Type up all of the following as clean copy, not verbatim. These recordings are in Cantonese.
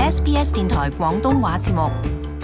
SBS 電台廣東話節目。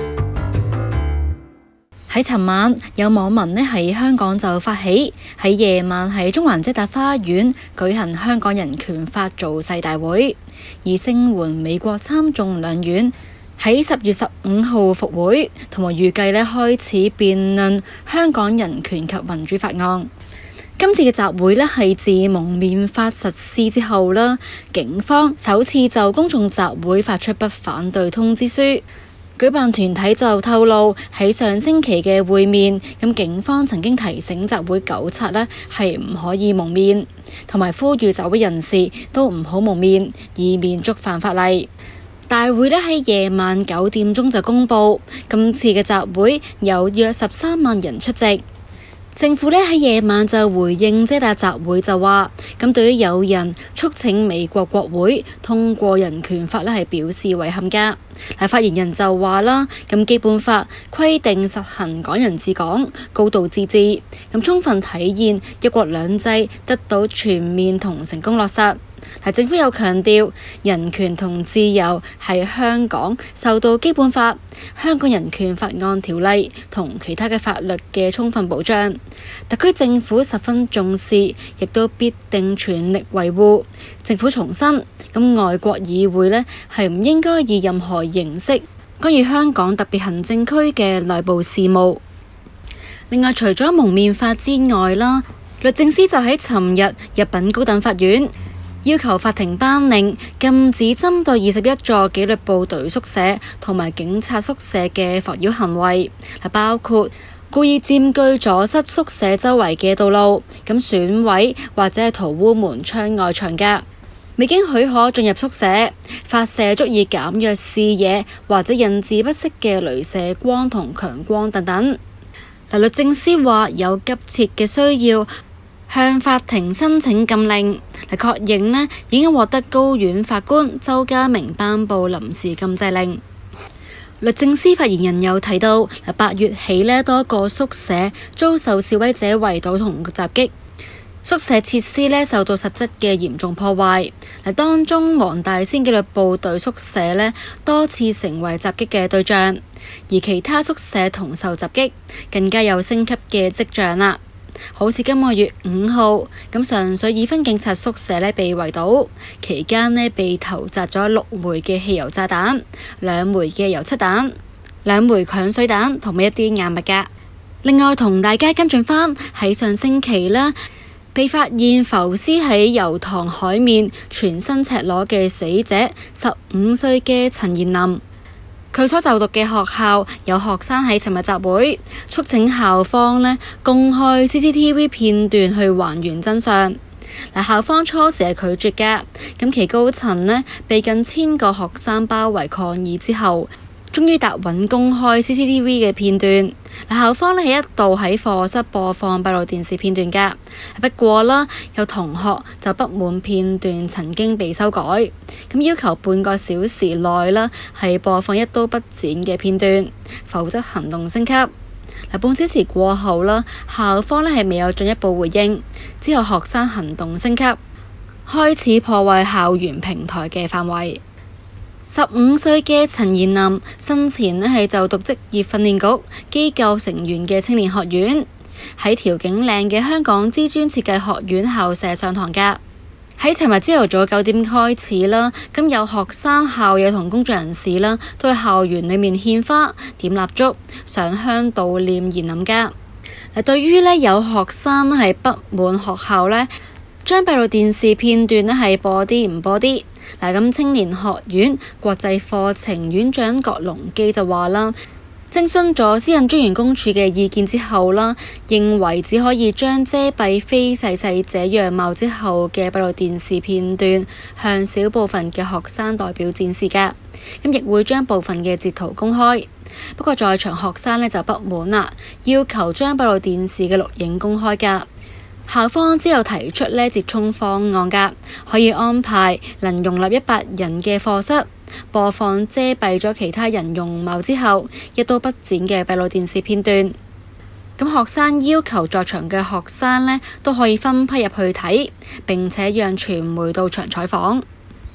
喺尋晚，有網民喺香港就發起喺夜晚喺中環遮打花園舉行香港人權法造勢大會，以聲援美國參眾兩院喺10月15號復會，同埋預計開始辯論香港人權及民主法案。今次嘅集會係自蒙面法實施之後警方首次就公眾集會發出不反對通知書。舉辦團體就透露喺上星期嘅會面，警方曾經提醒集會糾察係唔可以蒙面，同埋呼籲集會人士都唔好蒙面，以免觸犯法例。大會喺夜晚9點鐘就公佈，今次嘅集會有約13萬人出席。政府喺夜晚就回應遮打集會就話，對於有人促請美國國會通過人權法係表示遺憾㗎。發言人就話基本法規定實行港人治港、高度自治，充分體現一國兩制得到全面同成功落實。政府又強調人權同自由喺香港受到基本法、香港人權法案條例同其他嘅法律嘅充分保障，特區政府十分重視，亦都必定全力維護。政府重申，外國議會係唔應該以任何形式干預香港特別行政區嘅內部事務。另外，除咗蒙面法之外律政司就喺尋日入稟高等法院，要求法庭頒令禁止針對21座紀律部隊宿舍同埋警察宿舍嘅妨擾行為，包括故意佔據阻塞宿舍周圍嘅道路，損毀或者塗污門窗外牆架，未經許可進入宿舍，發射足以減弱視野或者引致不適嘅鐳射光同強光等等。律政司話有急切嘅需要向法庭申請禁令，確認已經獲得高院法官周家明頒布臨時禁制令。律政司發言人又提到，8月起多個宿舍遭受示威者圍堵同襲擊，宿舍設施受到實質嘅嚴重破壞。當中黃大仙紀律部隊宿舍多次成為襲擊嘅對象，而其他宿舍同受襲擊，更加有升級嘅跡象啦。好似今個月5號，上水已婚警察宿舍被圍堵，期間被投擲咗6枚嘅汽油炸彈、2枚嘅油漆彈、2枚鏹水彈同埋一啲硬物㗎。另外同大家跟進返喺上星期被發現浮屍喺油塘海面全身赤裸嘅死者15歲嘅陳彥霖。佢所就讀嘅學校有學生喺尋日集會，促請校方公開 CCTV 片段去還原真相。校方初時係拒絕㗎，其高層被近1000個學生包圍抗議之後，終於答允公開 CCTV 嘅片段。校方係一度喺課室播放閉路電視片段㗎，不過有同學就不滿片段曾經被修改，要求半個小時內係播放一刀不剪嘅片段，否則行動升級。半小時過後校方係未有進一步回應，之後學生行動升級，開始破壞校園平台嘅範圍。15歲嘅陳彥霖生前係就讀職業訓練局機構成員嘅青年學院，喺調景嶺嘅香港知專設計學院校舍上堂㗎。喺尋日朝頭早9點開始有學生、校友同工作人士都喺校園裏面獻花、點蠟燭、上香悼念彥霖㗎。對於有學生係不滿學校將閉路電視片段係播啲唔播啲。青年學院國際課程院長郭龍基就話徵詢咗私隱專員公署嘅意見之後認為只可以將遮蔽非逝世者樣貌之後嘅閉路電視片段向少部分嘅學生代表展示㗎，亦會將部分嘅截圖公開。不過在場學生就不滿啦，要求將閉路電視嘅錄影公開㗎。校方之後提出折衷方案㗎，可以安排能容納100人嘅課室播放遮蔽咗其他人容貌之後一刀不剪嘅閉路電視片段。學生要求在場嘅學生都可以分批入去睇，並且讓傳媒到場採訪。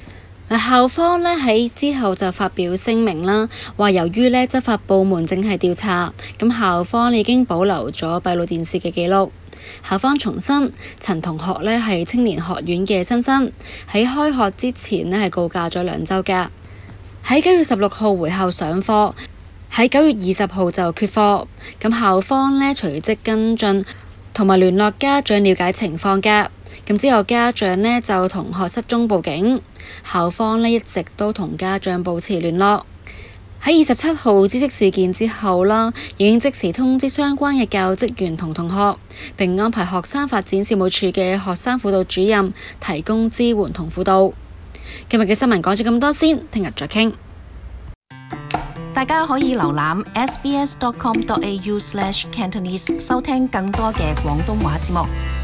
校方呢喺之後就發表聲明啦，話由於呢執法部門正係調查，咁校方已經保留咗閉路電視嘅記錄。校方重申，陳同學呢係青年學院嘅新生，喺開學之前呢係告假咗2週㗎。喺9月16號回校上課，喺9月20號就缺課。咁校方呢隨即跟進，同埋聯絡家長了解情況㗎。咁之後家長呢就同學失蹤報警，校方呢一直都同家長保持聯絡。喺27號知悉事件之後啦，已經即時通知相關嘅教職員同同學，並安排學生發展事務處嘅學生輔導主任提供支援同輔導。今日嘅新聞講咗咁多先，聽日再傾。 大家可以瀏覽 sbs.com.au/cantonese 收聽更多嘅廣東話節目。